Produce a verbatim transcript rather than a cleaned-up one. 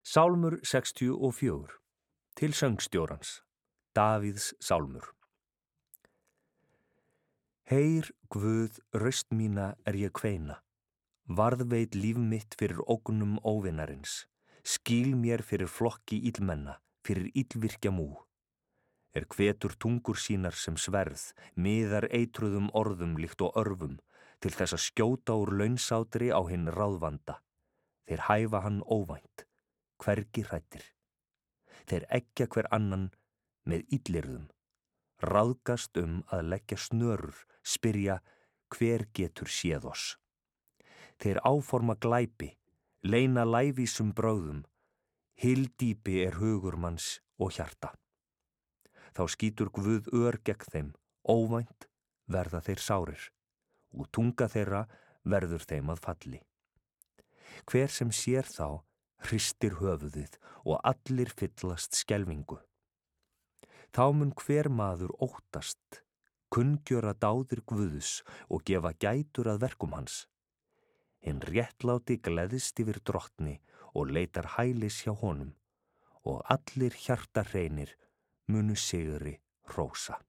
Sálmur sextíu og fjögur. Til söngstjórans. Davíðs sálmur. Heyr, Guð, raust mína er ég kveina. Varðveit líf mitt fyrir ógnum óvinarins. Skýl mér fyrir flokki illmenna, fyrir illvirkja mú. Er hvetur tungur sínar sem sverð, miðar eitruðum orðum líkt og örfum, til þess að skjóta úr launsátri á hinn ráðvanda. Þeir hæfa hann óvænt, hvergi hræddir. Þeir eggja hver annan með illyrðum. Ráðgast um að leggja snörur, spyrja hver getur séð oss. Þeir áforma glæpi, leina lævísum brögðum. Hyldýpi er hugur manns og hjarta. Þá skýtur Guð ör gegn þeim, óvænt verða þeir sárir, og tunga þeirra verður þeim að falli. Hver sem sér þá, hristir höfuðið og allir fyllast skelfingu. Þá mun hver maður óttast, kunngjöra dáðir Guðs og gefa gætur að verkum hans. Hinn réttláti gleðst yfir drottni og leitar hælis hjá honum, og allir hjartarhreinir munu sigri hrósa.